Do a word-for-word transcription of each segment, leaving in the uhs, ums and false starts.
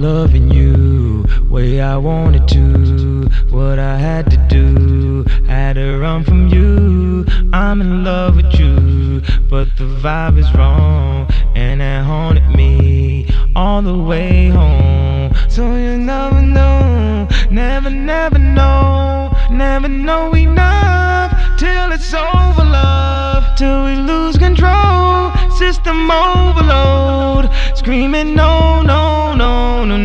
loving you way I wanted to. What I had to do, had to run from you. I'm in love with you, but the vibe is wrong, and it haunted me all the way home. So you never know, never, never know, never know enough till it's over, love, till we lose control. System overload, screaming no, no, no, no,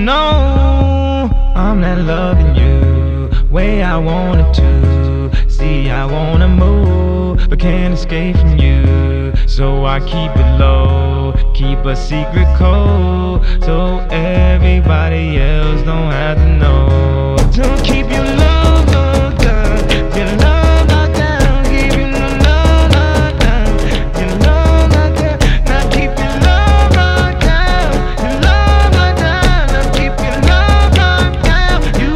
no. I'm not loving you way I wanted to. See, I wanna move, but can't escape from you. So I keep it low, keep a secret code, so everybody else don't have to know. Don't keep your love locked down, your love locked down, keep your love locked down, your love locked down. Now keep your love locked down, your love locked down. Now keep your love locked down. You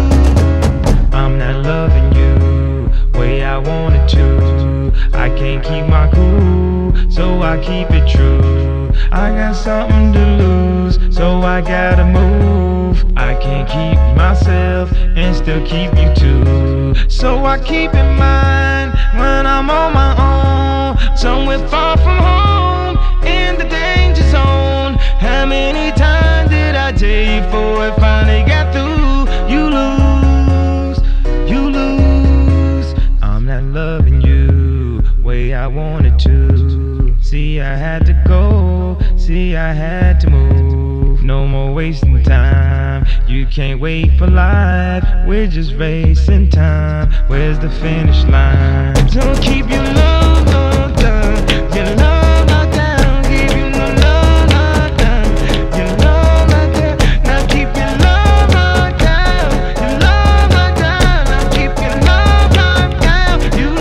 lose. I'm not loving you way I wanted to. I can't keep my cool, so I keep it true. I got something to lose, so I gotta move. I can't keep myself and still keep you too. So I keep in mind when I'm on my own, somewhere far from home, in the danger zone. How many times did I tell you before it finally got through? You lose, you lose. I'm not loving you way I wanted to. See, I had to go, see, I had to move. No more wasting time, you can't wait for life. We're just racing time, where's the finish line? Don't keep your love locked down, your love locked down. Keep your love locked down, your love locked down. Now keep your love locked down, your love locked down. Now keep your love locked down. You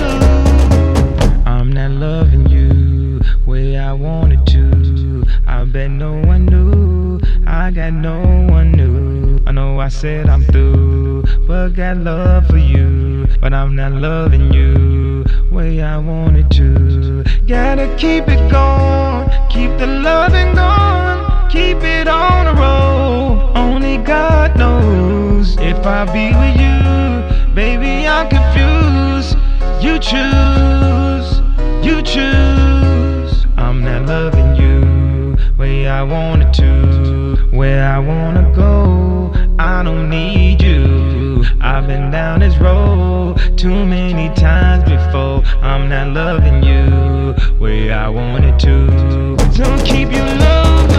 lose. I'm not loving you way I wanted to. I bet no one knew, I got no one new. I know I said I'm through, but got love for you. But I'm not loving you way I wanted to. Gotta keep it going, keep the loving going, keep it on the road. Only God knows if I be with you, baby I'm confused. You choose, you choose. I'm not loving you way I wanted to, where I wanna go. I don't need you. I've been down this road too many times before. I'm not loving you way I wanted to. Don't keep your love